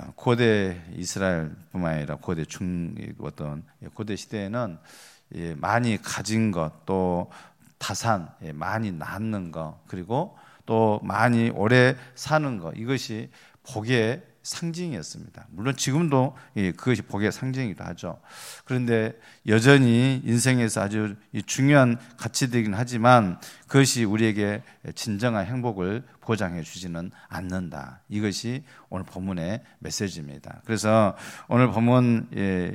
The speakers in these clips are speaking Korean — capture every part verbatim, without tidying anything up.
고대 이스라엘뿐만 아니라 고대 중 어떤 고대 시대에는 많이 가진 것, 또 다산, 많이 낳는 것, 그리고 또 많이 오래 사는 것, 이것이 복의 상징이었습니다. 물론 지금도 그것이 복의 상징이기도 하죠. 그런데 여전히 인생에서 아주 중요한 가치되긴 하지만 그것이 우리에게 진정한 행복을 보장해 주지는 않는다. 이것이 오늘 본문의 메시지입니다. 그래서 오늘 본문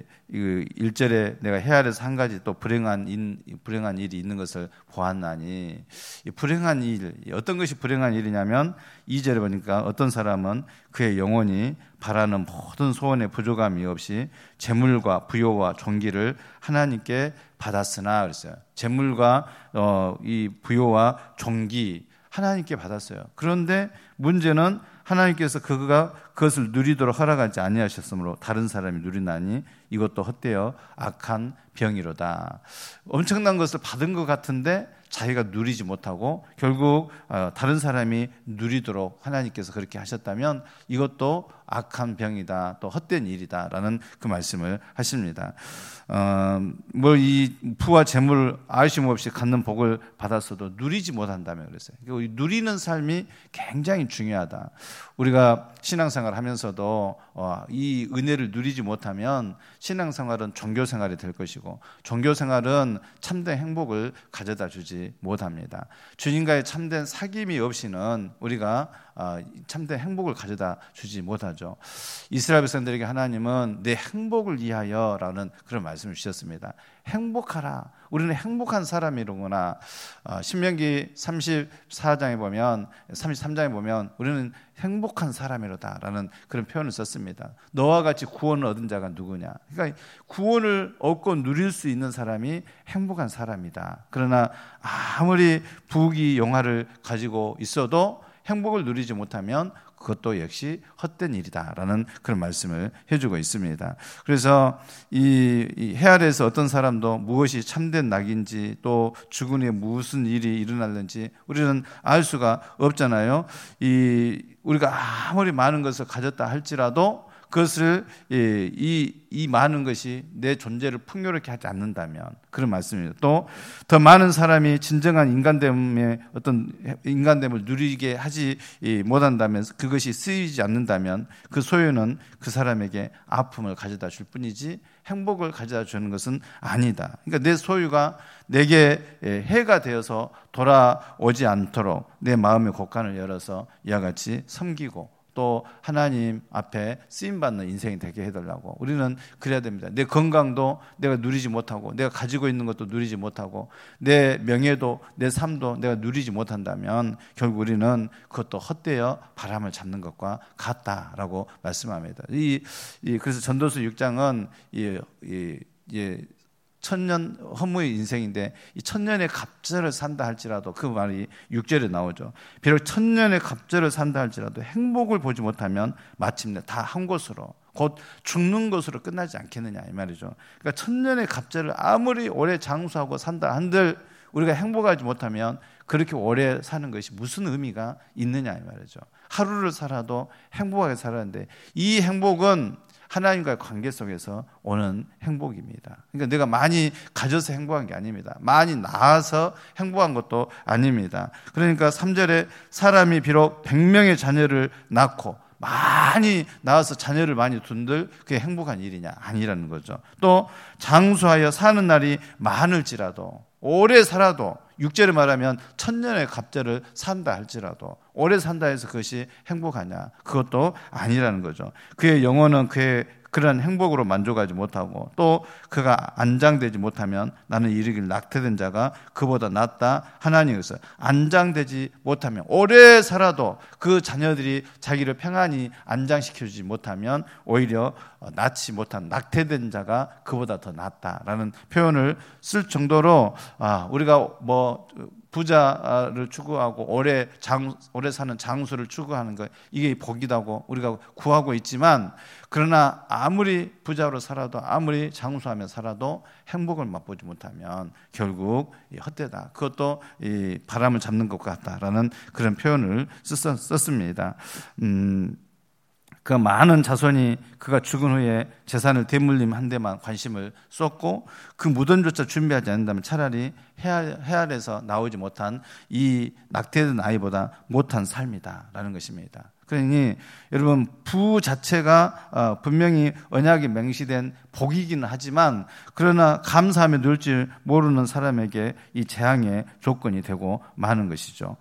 일 절에 내가 헤아려서 한 가지 또 불행한, 인, 불행한 일이 있는 것을 보았나니, 이 불행한 일, 어떤 것이 불행한 일이냐면 이 절에 보니까 어떤 사람은 그의 영혼이 바라는 모든 소원에 부족함이 없이 재물과 부요와 존귀를 하나님께 받았으나 그랬어요. 재물과 어, 이 부요와 존귀 하나님께 받았어요. 그런데 문제는 하나님께서 그가 그것을 누리도록 허락하지 아니하셨으므로 다른 사람이 누리나니 이것도 헛되어 악한 병이로다. 엄청난 것을 받은 것 같은데 자기가 누리지 못하고 결국 다른 사람이 누리도록 하나님께서 그렇게 하셨다면 이것도 악한 병이다, 또 헛된 일이다라는 그 말씀을 하십니다. 어, 뭐 이 부와 재물 아쉬움 없이 갖는 복을 받았어도 누리지 못한다면 그랬어요. 누리는 삶이 굉장히 중요하다. 우리가 신앙생활 하면서도 어, 이 은혜를 누리지 못하면 신앙생활은 종교생활이 될 것이고 종교생활은 참된 행복을 가져다 주지 못합니다. 주님과의 참된 사귐이 없이는 우리가 참된 행복을 가져다 주지 못하죠. 이스라엘 백성들에게 하나님은 내 행복을 위하여라는 그런 말씀을 주셨습니다. 행복하라. 우리는 행복한 사람이로구나. 신명기 삼십사 장에 보면, 삼십삼 장에 보면 우리는 행복한 사람이로다라는 그런 표현을 썼습니다. 너와 같이 구원을 얻은 자가 누구냐? 그러니까 구원을 얻고 누릴 수 있는 사람이 행복한 사람이다. 그러나 아무리 부귀 영화를 가지고 있어도 행복을 누리지 못하면 그것도 역시 헛된 일이다라는 그런 말씀을 해주고 있습니다. 그래서 이, 이 해아래에서 어떤 사람도 무엇이 참된 낙인지 또 죽은 후에 무슨 일이 일어날는지 우리는 알 수가 없잖아요. 이 우리가 아무리 많은 것을 가졌다 할지라도 그것을 이, 이 많은 것이 내 존재를 풍요롭게 하지 않는다면 그런 말씀입니다. 또 더 많은 사람이 진정한 인간됨의 어떤 인간됨을 누리게 하지 못한다면 그것이 쓰이지 않는다면 그 소유는 그 사람에게 아픔을 가져다 줄 뿐이지 행복을 가져다 주는 것은 아니다. 그러니까 내 소유가 내게 해가 되어서 돌아오지 않도록 내 마음의 곳간을 열어서 이와 같이 섬기고 또 하나님 앞에 쓰임받는 인생이 되게 해달라고 우리는 그래야 됩니다. 내 건강도 내가 누리지 못하고 내가 가지고 있는 것도 누리지 못하고 내 명예도 내 삶도 내가 누리지 못한다면 결국 우리는 그것도 헛되어 바람을 잡는 것과 같다라고 말씀합니다. 이, 이 그래서 전도서 육 장은 이, 이, 이 천년 허무의 인생인데 이 천년의 갑절을 산다 할지라도 그 말이 육 절에 나오죠. 비록 천년의 갑절을 산다 할지라도 행복을 보지 못하면 마침내 다 한 곳으로 곧 죽는 것으로 끝나지 않겠느냐 이 말이죠. 그러니까 천년의 갑절을 아무리 오래 장수하고 산다 한들 우리가 행복하지 못하면 그렇게 오래 사는 것이 무슨 의미가 있느냐 이 말이죠. 하루를 살아도 행복하게 살았는데 이 행복은 하나님과의 관계 속에서 오는 행복입니다. 그러니까 내가 많이 가져서 행복한 게 아닙니다. 많이 낳아서 행복한 것도 아닙니다. 그러니까 삼 절에 사람이 비록 백 명의 자녀를 낳고 많이 낳아서 자녀를 많이 둔들 그게 행복한 일이냐? 아니라는 거죠. 또 장수하여 사는 날이 많을지라도 오래 살아도 육 절에 말하면 천년의 갑절을 산다 할지라도 오래 산다 해서 그것이 행복하냐? 그것도 아니라는 거죠. 그의 영혼은 그의 그런 행복으로 만족하지 못하고 또 그가 안장되지 못하면 나는 이르길 낙태된 자가 그보다 낫다 하나님께서 안장되지 못하면 오래 살아도 그 자녀들이 자기를 평안히 안장시켜주지 못하면 오히려 낳지 못한 낙태된 자가 그보다 더 낫다라는 표현을 쓸 정도로 아, 우리가 뭐 부자를 추구하고 오래 장 오래 사는 장수를 추구하는 것 이게 복이라고 우리가 구하고 있지만 그러나 아무리 부자로 살아도 아무리 장수하며 살아도 행복을 맛보지 못하면 결국 헛되다. 그것도 이 바람을 잡는 것 같다라는 그런 표현을 썼, 썼습니다. 음. 그 많은 자손이 그가 죽은 후에 재산을 대물림 한 데만 관심을 쏟고 그 무덤조차 준비하지 않는다면 차라리 해알, 해알에서 나오지 못한 이 낙태된 아이보다 못한 삶이다라는 것입니다. 그러니 여러분, 부 자체가 분명히 언약에 명시된 복이기는 하지만 그러나 감사하며 누릴 줄 모르는 사람에게 이 재앙의 조건이 되고 마는 것이죠.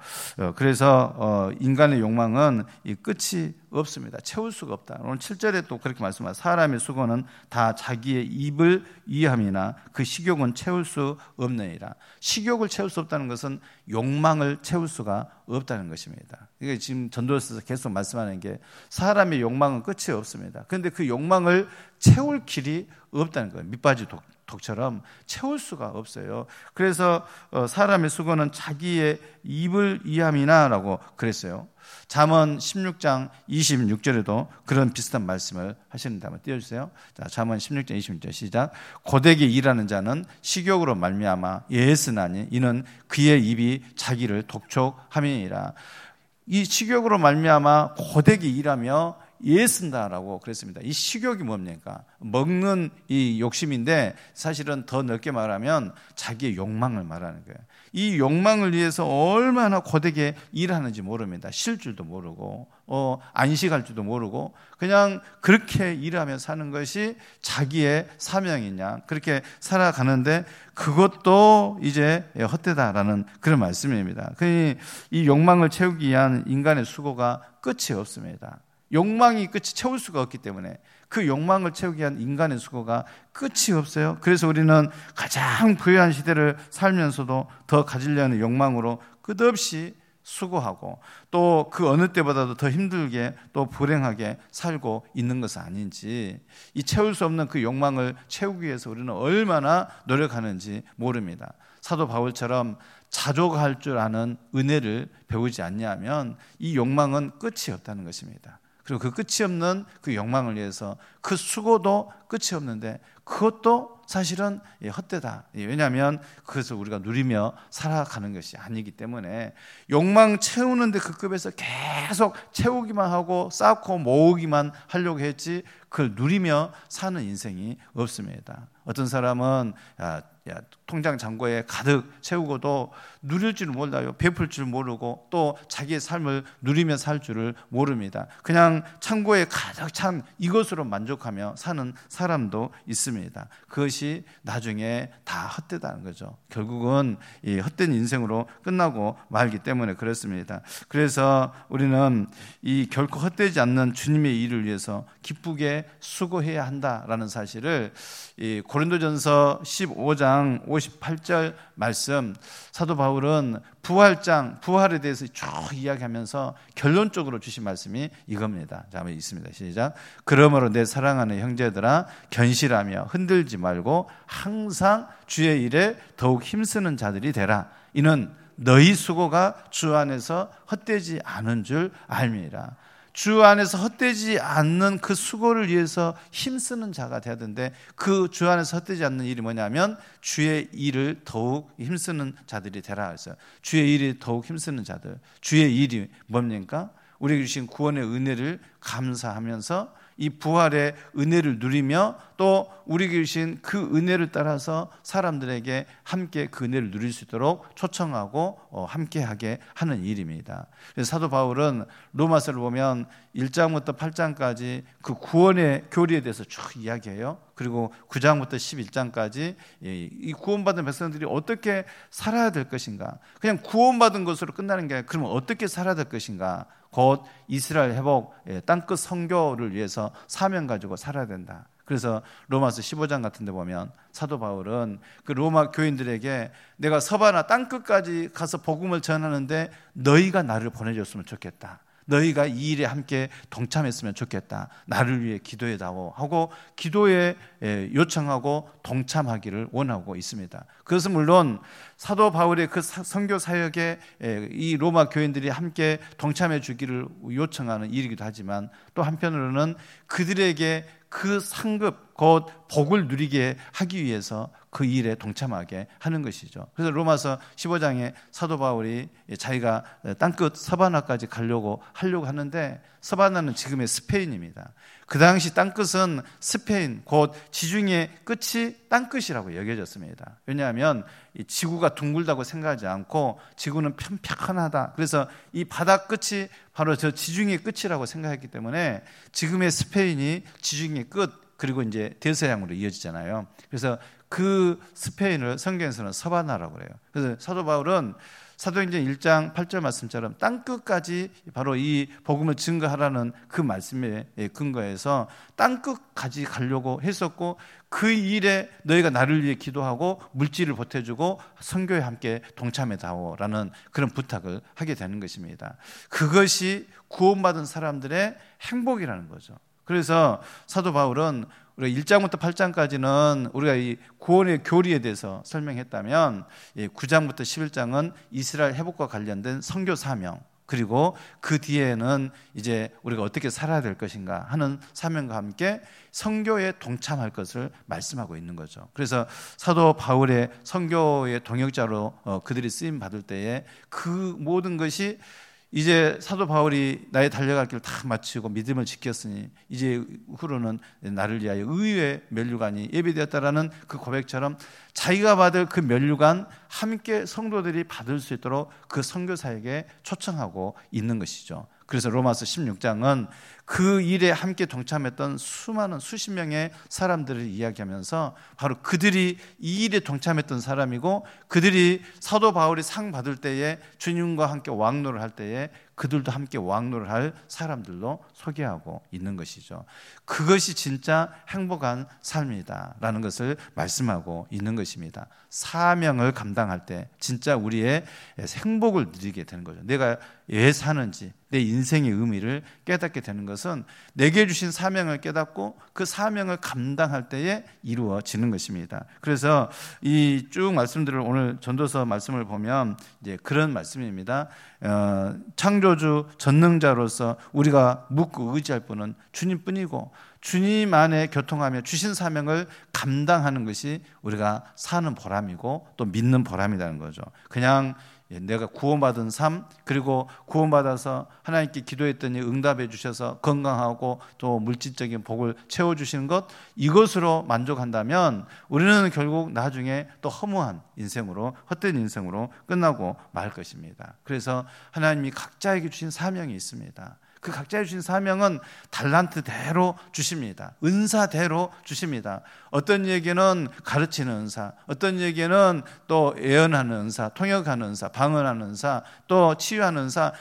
그래서 인간의 욕망은 이 끝이 없습니다. 채울 수가 없다. 오늘 칠 절에 또 그렇게 말씀하십니다. 사람의 수고는 다 자기의 입을 위함이나 그 식욕은 채울 수 없느니라. 식욕을 채울 수 없다는 것은 욕망을 채울 수가 없다는 것입니다. 이게 지금 전도서에서 계속 말씀하는 게 사람의 욕망은 끝이 없습니다. 그런데 그 욕망을 채울 길이 없다는 거예요. 밑바지 독, 독처럼 채울 수가 없어요. 그래서 사람의 수고는 자기의 입을 위함이나라고 그랬어요. 잠언 십육 장 이십육 절에도 그런 비슷한 말씀을 하시는데 한번 띄워주세요. 자, 잠언 십육 장 이십육 절 시작. 고되게 일하는 자는 식욕으로 말미암아 예스나니 이는 그의 입이 자기를 독촉함이니라. 이 식욕으로 말미암아 고되게 일하며 예쓴다라고 그랬습니다. 이 식욕이 뭡니까? 먹는 이 욕심인데 사실은 더 넓게 말하면 자기의 욕망을 말하는 거예요. 이 욕망을 위해서 얼마나 고되게 일하는지 모릅니다. 쉴 줄도 모르고 어, 안식할 줄도 모르고 그냥 그렇게 일하며 사는 것이 자기의 사명이냐, 그렇게 살아가는데 그것도 이제 헛되다라는 그런 말씀입니다. 그러니 이 욕망을 채우기 위한 인간의 수고가 끝이 없습니다. 욕망이 끝이 채울 수가 없기 때문에 그 욕망을 채우기 위한 인간의 수고가 끝이 없어요. 그래서 우리는 가장 부유한 시대를 살면서도 더 가지려는 욕망으로 끝없이 수고하고 또 그 어느 때보다도 더 힘들게 또 불행하게 살고 있는 것은 아닌지, 이 채울 수 없는 그 욕망을 채우기 위해서 우리는 얼마나 노력하는지 모릅니다. 사도 바울처럼 자족할 줄 아는 은혜를 배우지 않냐면 이 욕망은 끝이 없다는 것입니다. 그리고 그 끝이 없는 그 욕망을 위해서 그 수고도 끝이 없는데 그것도 사실은 헛되다. 왜냐하면 그것을 우리가 누리며 살아가는 것이 아니기 때문에 욕망 채우는데 그 급에서 계속 채우기만 하고 쌓고 모으기만 하려고 했지 그걸 누리며 사는 인생이 없습니다. 어떤 사람은 야, 야, 통장 잔고에 가득 채우고도 누릴 줄 몰라요. 베풀 줄 모르고 또 자기의 삶을 누리며 살 줄을 모릅니다. 그냥 창고에 가득 찬 이것으로 만족하며 사는 사람도 있습니다. 그것이 나중에 다 헛되다는 거죠. 결국은 이 헛된 인생으로 끝나고 말기 때문에 그렇습니다. 그래서 우리는 이 결코 헛되지 않는 주님의 일을 위해서 기쁘게 수고해야 한다라는 사실을 이 고린도전서 십오 장 오십팔 절 말씀, 사도 바울은 부활장, 부활에 대해서 쭉 이야기하면서 결론적으로 주신 말씀이 이겁니다. 자, 한번 있습니다. 시작. 그러므로 내 사랑하는 형제들아 견실하며 흔들지 말고 항상 주의 일에 더욱 힘쓰는 자들이 되라. 이는 너희 수고가 주 안에서 헛되지 않은 줄 알미라. 주 안에서 헛되지 않는 그 수고를 위해서 힘쓰는 자가 되어야 되는데 그 주 안에서 헛되지 않는 일이 뭐냐면 주의 일을 더욱 힘쓰는 자들이 되라 했어요. 주의 일이 더욱 힘쓰는 자들. 주의 일이 뭡니까? 우리에게 주신 구원의 은혜를 감사하면서 이 부활의 은혜를 누리며 또 우리에게 주신 그 은혜를 따라서 사람들에게 함께 그 은혜를 누릴 수 있도록 초청하고 함께하게 하는 일입니다. 그래서 사도 바울은 로마서를 보면 일 장부터 팔 장까지 그 구원의 교리에 대해서 쭉 이야기해요. 그리고 구 장부터 십일 장까지 이 구원받은 백성들이 어떻게 살아야 될 것인가, 그냥 구원받은 것으로 끝나는 게 아니라 그러면 어떻게 살아야 될 것인가, 곧 이스라엘 회복, 땅끝 선교를 위해서 사명 가지고 살아야 된다. 그래서 로마서 십오 장 같은 데 보면 사도 바울은 그 로마 교인들에게 내가 서바나 땅끝까지 가서 복음을 전하는데 너희가 나를 보내줬으면 좋겠다. 너희가 이 일에 함께 동참했으면 좋겠다. 나를 위해 기도해다오 하고 기도에 요청하고 동참하기를 원하고 있습니다. 그것은 물론 사도 바울의 그 선교 사역에 이 로마 교인들이 함께 동참해 주기를 요청하는 일이기도 하지만 또 한편으로는 그들에게 그 상급, 곧 복을 누리게 하기 위해서 그 일에 동참하게 하는 것이죠. 그래서 로마서 십오 장에 사도 바울이 자기가 땅끝 서바나까지 가려고 하려고 하는데, 서바나는 지금의 스페인입니다. 그 당시 땅끝은 스페인, 곧 지중해 끝이 땅끝이라고 여겨졌습니다. 왜냐하면 이 지구가 둥글다고 생각하지 않고 지구는 편편하다. 그래서 이 바다 끝이 바로 저 지중해 끝이라고 생각했기 때문에 지금의 스페인이 지중해 끝, 그리고 이제 대서양으로 이어지잖아요. 그래서 그 스페인을 성경에서는 서바나라고 그래요. 그래서 사도 바울은 사도행전 일 장 팔 절 말씀처럼 땅끝까지 바로 이 복음을 증거하라는 그 말씀에 근거해서 땅끝까지 가려고 했었고, 그 일에 너희가 나를 위해 기도하고 물질을 보태주고 선교에 함께 동참해다오라는 그런 부탁을 하게 되는 것입니다. 그것이 구원받은 사람들의 행복이라는 거죠. 그래서 사도 바울은 우리가 일 장부터 팔 장까지는 우리가 이 구원의 교리에 대해서 설명했다면, 구 장부터 십일 장은 이스라엘 회복과 관련된 선교 사명, 그리고 그 뒤에는 이제 우리가 어떻게 살아야 될 것인가 하는 사명과 함께 선교에 동참할 것을 말씀하고 있는 거죠. 그래서 사도 바울의 선교의 동역자로 그들이 쓰임 받을 때에 그 모든 것이 이제 사도 바울이 나의 달려갈 길을 다 마치고 믿음을 지켰으니 이제 후로는 나를 위하여 의의 면류관이 예비되었다라는 그 고백처럼 자기가 받을 그 면류관 함께 성도들이 받을 수 있도록 그 선교사에게 초청하고 있는 것이죠. 그래서 로마서 십육 장은 그 일에 함께 동참했던 수많은 수십 명의 사람들을 이야기하면서 바로 그들이 이 일에 동참했던 사람이고, 그들이 사도 바울이 상 받을 때에 주님과 함께 왕노를 할 때에 그들도 함께 왕노를 할 사람들로 소개하고 있는 것이죠. 그것이 진짜 행복한 삶이다라는 것을 말씀하고 있는 것입니다. 사명을 감당할 때 진짜 우리의 행복을 누리게 되는 거죠. 내가 왜 사는지, 내 인생의 의미를 깨닫게 되는 것은 내게 주신 사명을 깨닫고 그 사명을 감당할 때에 이루어지는 것입니다. 그래서 이 쭉 말씀들을 오늘 전도서 말씀을 보면 이제 그런 말씀입니다. 어, 창조주 전능자로서 우리가 묻고 의지할 분은 주님뿐이고, 주님 안에 교통하며 주신 사명을 감당하는 것이 우리가 사는 보람이고 또 믿는 보람이라는 거죠. 그냥 내가 구원받은 삶, 그리고 구원받아서 하나님께 기도했더니 응답해 주셔서 건강하고 또 물질적인 복을 채워주시는 것, 이것으로 만족한다면 우리는 결국 나중에 또 허무한 인생으로, 헛된 인생으로 끝나고 말 것입니다. 그래서 하나님이 각자에게 주신 사명이 있습니다. 그 각자의 주신 사명은 달란트대로 주십니다. 은사대로 주십니다. 어떤 얘기는 가르치는 은사, 어떤 얘기는 또 예언하는 은사, 통역하는 은사, 방언하는 은사, 또 치유하는 은사,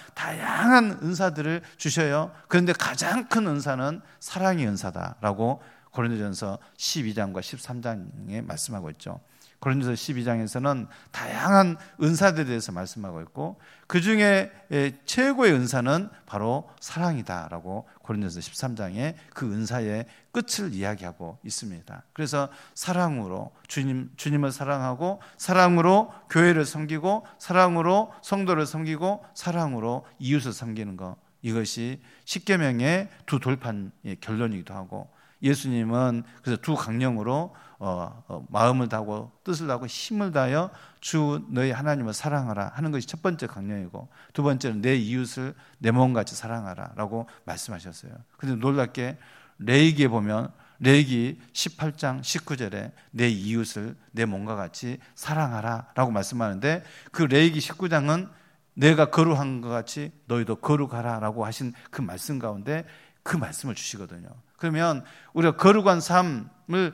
다양한 은사들을 주셔요. 그런데 가장 큰 은사는 사랑의 은사다라고 고린도전서 십이 장과 십삼 장에 말씀하고 있죠. 고린도서 십이 장에서는 다양한 은사들에 대해서 말씀하고 있고, 그 중에 최고의 은사는 바로 사랑이다라고 고린도서 십삼 장에 그 은사의 끝을 이야기하고 있습니다. 그래서 사랑으로 주님, 주님을 사랑하고, 사랑으로 교회를 섬기고, 사랑으로 성도를 섬기고, 사랑으로 이웃을 섬기는 것, 이것이 십계명의 두 돌판의 결론이기도 하고, 예수님은 그래서 두 강령으로 어, 어, 마음을 다하고 뜻을 다하고 힘을 다하여 주 너희 하나님을 사랑하라 하는 것이 첫 번째 강령이고, 두 번째는 내 이웃을 내 몸같이 사랑하라 라고 말씀하셨어요. 그런데 놀랍게 레위기에 보면 레위기 십팔 장 십구 절에 내 이웃을 내 몸과 같이 사랑하라 라고 말씀하는데, 그 레위기 십구 장은 내가 거룩한 것 같이 너희도 거룩하라 라고 하신 그 말씀 가운데 그 말씀을 주시거든요. 그러면 우리가 거룩한 삶을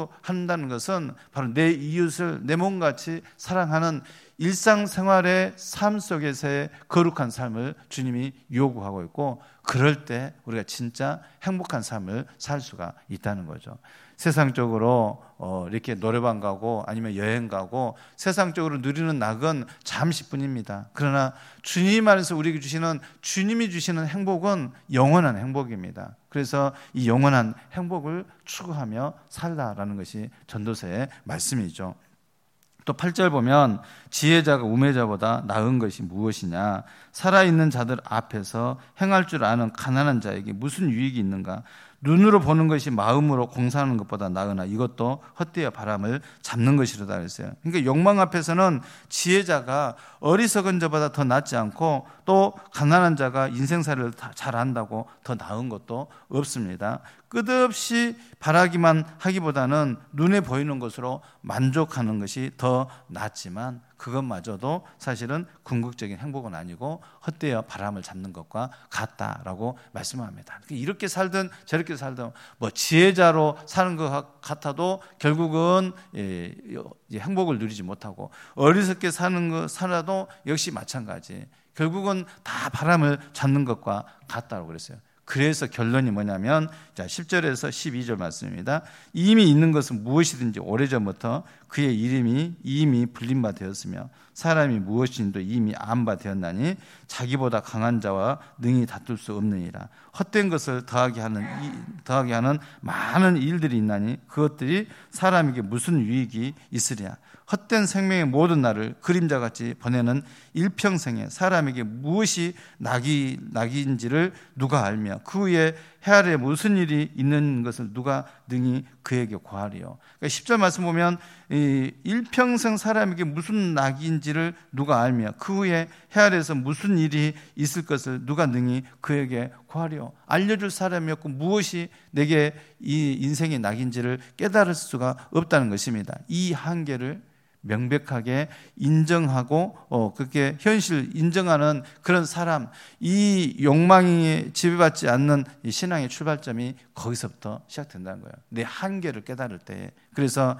추구한다는 것은 바로 내 이웃을 내 몸같이 사랑하는 일상생활의 삶 속에서의 거룩한 삶을 주님이 요구하고 있고, 그럴 때 우리가 진짜 행복한 삶을 살 수가 있다는 거죠. 세상적으로 어 이렇게 노래방 가고 아니면 여행 가고 세상적으로 누리는 낙은 잠시뿐입니다. 그러나 주님 안에서 우리에게 주시는, 주님이 주시는 행복은 영원한 행복입니다. 그래서 이 영원한 행복을 추구하며 살라라는 것이 전도서의 말씀이죠. 또 팔 절 보면 지혜자가 우매자보다 나은 것이 무엇이냐, 살아있는 자들 앞에서 행할 줄 아는 가난한 자에게 무슨 유익이 있는가, 눈으로 보는 것이 마음으로 공사하는 것보다 나으나 이것도 헛되어 바람을 잡는 것이로다 그랬어요. 그러니까 욕망 앞에서는 지혜자가 어리석은 자보다 더 낫지 않고, 또 가난한 자가 인생살이를 잘 안다고 더 나은 것도 없습니다. 끝없이 바라기만 하기보다는 눈에 보이는 것으로 만족하는 것이 더 낫지만, 그것마저도 사실은 궁극적인 행복은 아니고 헛되어 바람을 잡는 것과 같다라고 말씀합니다. 이렇게 살든 저렇게 살든 뭐 지혜자로 사는 것 같아도 결국은 행복을 누리지 못하고, 어리석게 사는 것 살아도 역시 마찬가지, 결국은 다 바람을 잡는 것과 같다고 그랬어요. 그래서 결론이 뭐냐면, 자, 십 절에서 십이 절 말씀입니다. 이미 있는 것은 무엇이든지 오래전부터 그의 이름이 이미 불린 바 되었으며 사람이 무엇인지도 이미 안 바 되었나니 자기보다 강한 자와 능히 다툴 수 없느니라. 헛된 것을 더하게 하는 더하게 하는 많은 일들이 있나니 그것들이 사람에게 무슨 유익이 있으랴. 헛된 생명의 모든 날을 그림자같이 보내는 일평생에 사람에게 무엇이 낙이, 낙인지를 누가 알며 그 후에 해 아래 무슨 일이 있는 것을 누가 능히 그에게 고하리요. 그러니까 십 절 말씀 보면 이 일평생 사람에게 무슨 낙인지를 누가 알며 그 후에 해 아래에서 무슨 일이 있을 것을 누가 능히 그에게 고하리요. 알려줄 사람이 없고 무엇이 내게 이 인생의 낙인지를 깨달을 수가 없다는 것입니다. 이 한계를 명백하게 인정하고 어, 그렇게 현실 인정하는 그런 사람, 이 욕망에 지배받지 않는 이 신앙의 출발점이 거기서부터 시작된다는 거예요. 내 한계를 깨달을 때. 그래서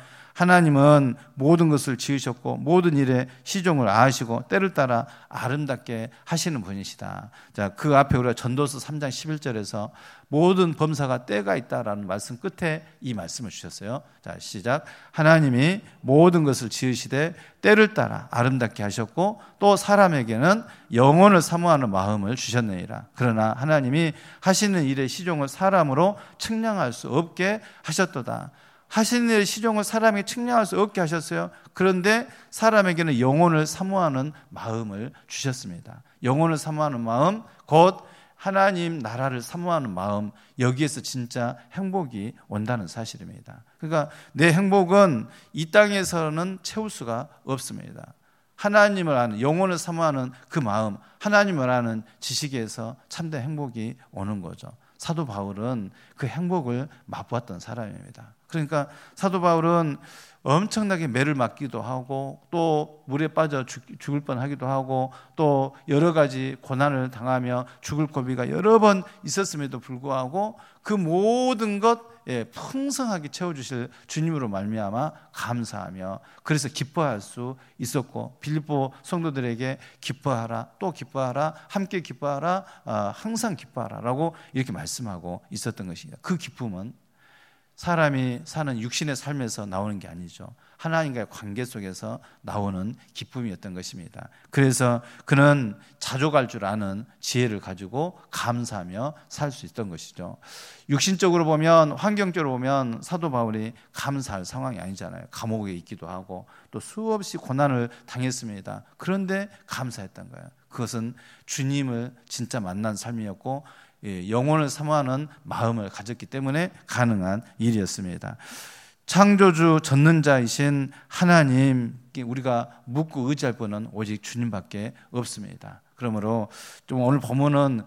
하나님은 모든 것을 지으셨고 모든 일에 시종을 아시고 때를 따라 아름답게 하시는 분이시다. 자, 그 앞에 우리가 전도서 삼 장 십일 절에서 모든 범사가 때가 있다라는 말씀 끝에 이 말씀을 주셨어요. 자, 시작. 하나님이 모든 것을 지으시되 때를 따라 아름답게 하셨고 또 사람에게는 영혼을 사모하는 마음을 주셨느니라. 그러나 하나님이 하시는 일의 시종을 사람으로 측량할 수 없게 하셨도다. 하시는 일의 시종을 사람에게 측량할 수 없게 하셨어요. 그런데 사람에게는 영혼을 사모하는 마음을 주셨습니다. 영혼을 사모하는 마음, 곧 하나님 나라를 사모하는 마음, 여기에서 진짜 행복이 온다는 사실입니다. 그러니까 내 행복은 이 땅에서는 채울 수가 없습니다. 하나님을 아는, 영혼을 사모하는 그 마음, 하나님을 아는 지식에서 참된 행복이 오는 거죠. 사도 바울은 그 행복을 맛보았던 사람입니다. 그러니까 사도 바울은 엄청나게 매를 맞기도 하고 또 물에 빠져 죽을 뻔하기도 하고 또 여러 가지 고난을 당하며 죽을 고비가 여러 번 있었음에도 불구하고 그 모든 것 예, 풍성하게 채워주실 주님으로 말미암아 감사하며 그래서 기뻐할 수 있었고, 빌립보 성도들에게 기뻐하라, 또 기뻐하라, 함께 기뻐하라, 어, 항상 기뻐하라 라고 이렇게 말씀하고 있었던 것입니다. 그 기쁨은 사람이 사는 육신의 삶에서 나오는 게 아니죠. 하나님과의 관계 속에서 나오는 기쁨이었던 것입니다. 그래서 그는 자족할 줄 아는 지혜를 가지고 감사하며 살 수 있던 것이죠. 육신적으로 보면, 환경적으로 보면 사도 바울이 감사할 상황이 아니잖아요. 감옥에 있기도 하고 또 수없이 고난을 당했습니다. 그런데 감사했던 거예요. 그것은 주님을 진짜 만난 삶이었고 영혼을 사모하는 마음을 가졌기 때문에 가능한 일이었습니다. 창조주 전능자이신 하나님, 우리가 묻고 의지할 분은 오직 주님밖에 없습니다. 그러므로 좀 오늘 본문은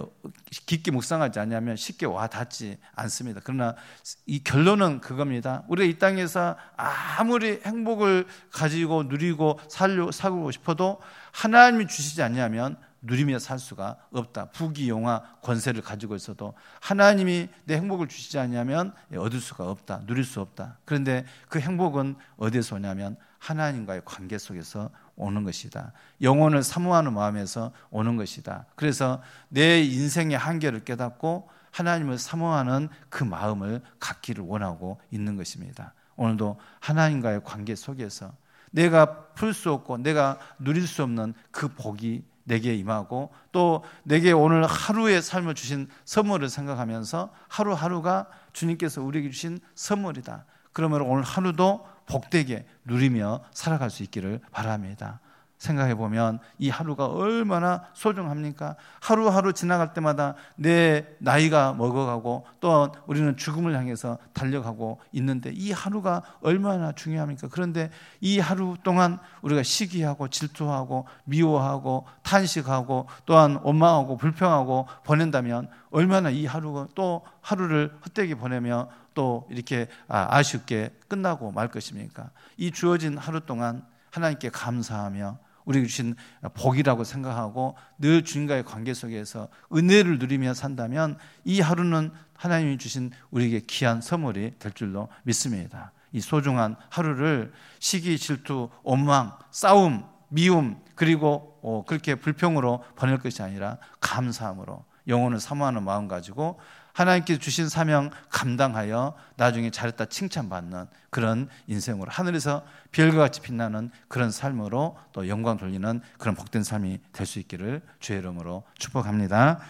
깊게 묵상하지 않으면 쉽게 와 닿지 않습니다. 그러나 이 결론은 그겁니다. 우리가 이 땅에서 아무리 행복을 가지고 누리고 살고 살고 싶어도 하나님이 주시지 않냐면 누리며 살 수가 없다. 부귀 영화 권세를 가지고 있어도 하나님이 내 행복을 주시지 않냐면 얻을 수가 없다. 누릴 수 없다. 그런데 그 행복은 어디서 오냐면 하나님과의 관계 속에서 오는 것이다. 영혼을 사모하는 마음에서 오는 것이다. 그래서 내 인생의 한계를 깨닫고 하나님을 사모하는 그 마음을 갖기를 원하고 있는 것입니다. 오늘도 하나님과의 관계 속에서 내가 풀 수 없고 내가 누릴 수 없는 그 복이 내게 임하고 또 내게 오늘 하루의 삶을 주신 선물을 생각하면서 하루하루가 주님께서 우리에게 주신 선물이다. 그러므로 오늘 하루도 복되게 누리며 살아갈 수 있기를 바랍니다. 생각해 보면 이 하루가 얼마나 소중합니까? 하루하루 지나갈 때마다 내 나이가 먹어가고 또 우리는 죽음을 향해서 달려가고 있는데 이 하루가 얼마나 중요합니까? 그런데 이 하루 동안 우리가 시기하고 질투하고 미워하고 탄식하고 또한 원망하고 불평하고 보낸다면 얼마나 이 하루가 또 하루를 헛되게 보내며 또 이렇게 아쉽게 끝나고 말 것입니까? 이 주어진 하루 동안 하나님께 감사하며 우리에게 주신 복이라고 생각하고 늘 주님과의 관계 속에서 은혜를 누리며 산다면 이 하루는 하나님이 주신 우리에게 귀한 선물이 될 줄로 믿습니다. 이 소중한 하루를 시기, 질투, 원망, 싸움, 미움 그리고 그렇게 불평으로 보낼 것이 아니라 감사함으로 영혼을 사모하는 마음 가지고 하나님께서 주신 사명 감당하여 나중에 잘했다 칭찬받는 그런 인생으로 하늘에서 별과 같이 빛나는 그런 삶으로 또 영광 돌리는 그런 복된 삶이 될 수 있기를 주의 이름으로 축복합니다.